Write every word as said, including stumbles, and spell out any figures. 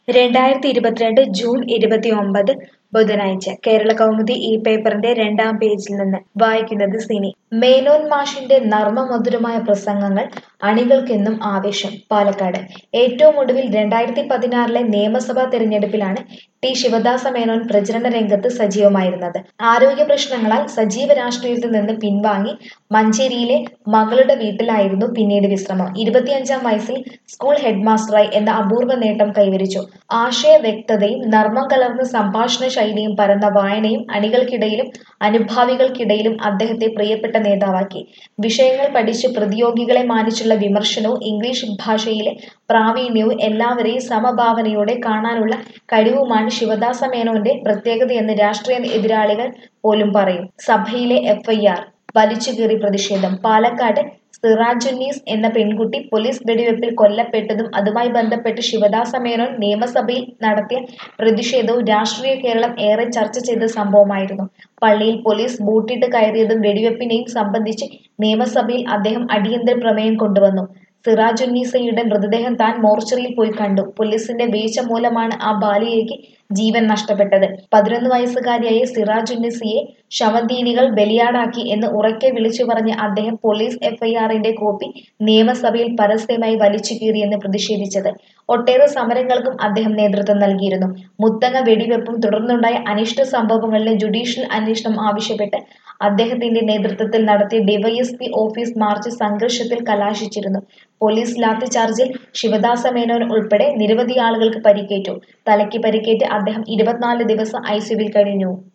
രണ്ടായിരത്തി ഇരുപത്തിരണ്ട് ജൂൺ ഇരുപത്തിയൊമ്പത് ബുധനാഴ്ച കേരളകൗമുദി ഈ പേപ്പറിന്റെ രണ്ടാം പേജിൽ നിന്ന് വായിക്കുന്നത് സിനി. മേനോൻ മാഷിന്റെ നർമ്മമധുരമായ പ്രസംഗങ്ങൾ അണികൾക്കെന്നും ആവേശം. പാലക്കാട് ഏറ്റവും ഒടുവിൽ രണ്ടായിരത്തി പതിനാറിലെ നിയമസഭാ തെരഞ്ഞെടുപ്പിലാണ് ടി ശിവദാസ മേനോൻ പ്രചരണ രംഗത്ത് സജീവമായിരുന്നത്. ആരോഗ്യ പ്രശ്നങ്ങളാൽ സജീവ രാഷ്ട്രീയത്തിൽ നിന്ന് പിൻവാങ്ങി മഞ്ചേരിയിലെ മകളുടെ വീട്ടിലായിരുന്നു പിന്നീട് വിശ്രമം. ഇരുപത്തിയഞ്ചാം വയസ്സിൽ സ്കൂൾ ഹെഡ്മാസ്റ്ററായി എന്ന അപൂർവ നേട്ടം കൈവരിച്ചു. ആശയ വ്യക്തതയും നർമ്മം കലർന്ന സംഭാഷണ ശൈലിയും പരന്ന വായനയും അണികൾക്കിടയിലും അനുഭാവികൾക്കിടയിലും അദ്ദേഹത്തെ പ്രിയപ്പെട്ട നേതാവാക്കി. വിഷയങ്ങൾ പഠിച്ച് പ്രതിയോഗികളെ മാനിച്ചുള്ള വിമർശനവും ഇംഗ്ലീഷ് ഭാഷയിലെ പ്രാവീണ്യവും എല്ലാവരെയും സമഭാവനയോടെ കാണാനുള്ള കഴിവുമാണ് ശിവദാസ മേനോന്റെ പ്രത്യേകതയെന്ന് രാഷ്ട്രീയ എതിരാളികൾ പോലും പറയും. സഭയിലെ എഫ് ഐ ആർ വലിച്ചുകീറി പ്രതിഷേധം. പാലക്കാട് സിറാജുന്നീസ് എന്ന പെൺകുട്ടി പോലീസ് വെടിവെപ്പിൽ കൊല്ലപ്പെട്ടതും അതുമായി ബന്ധപ്പെട്ട് ശിവദാസ മേനോൻ നിയമസഭയിൽ നടത്തിയ പ്രതിഷേധവും രാഷ്ട്രീയ കേരളം ഏറെ ചർച്ച ചെയ്ത സംഭവമായിരുന്നു. പള്ളിയിൽ പോലീസ് ബൂട്ടിട്ട് കയറിയതും വെടിവെപ്പിനെയും സംബന്ധിച്ച് നിയമസഭയിൽ അദ്ദേഹം അടിയന്തര പ്രമേയം കൊണ്ടുവന്നു. സിറാജുന്നീസയുടെ മൃതദേഹം താൻ മോർച്ചറിയിൽ പോയി കണ്ടു. പോലീസിന്റെ വീഴ്ച മൂലമാണ് ആ ബാലികയ്ക്ക് ജീവൻ നഷ്ടപ്പെട്ടത്. പതിനൊന്ന് വയസ്സുകാരിയായ സിറാജുന്നീസയെ ശവന്തീനികൾ ബലിയാടാക്കി എന്ന് ഉറക്കെ വിളിച്ചു പറഞ്ഞ അദ്ദേഹം പോലീസ് എഫ് ഐ ആറിന്റെ കോപ്പി നിയമസഭയിൽ പരസ്യമായി വലിച്ചു കീറിയെന്ന് പ്രതിഷേധിച്ചത്. ഒട്ടേറെ സമരങ്ങൾക്കും അദ്ദേഹം നേതൃത്വം നൽകിയിരുന്നു. മുത്തങ്ങ വെടിവെപ്പും തുടർന്നുണ്ടായ അനിഷ്ട സംഭവങ്ങളിലും ജുഡീഷ്യൽ അന്വേഷണം ആവശ്യപ്പെട്ട് അദ്ദേഹത്തിന്റെ നേതൃത്വത്തിൽ നടത്തിയ ഡിവൈഎസ്പി ഓഫീസ് മാർച്ച് സംഘർഷത്തിൽ കലാശിച്ചിരുന്നു. പോലീസ് ലാത്തിചാർജിൽ ശിവദാസ മേനോൻ ഉൾപ്പെടെ നിരവധി ആളുകൾക്ക് പരിക്കേറ്റു. തലയ്ക്ക് പരിക്കേറ്റ് അദ്ദേഹം ഇരുപത്തിനാല് ദിവസം ഐ സിയുവിൽ കഴിഞ്ഞു.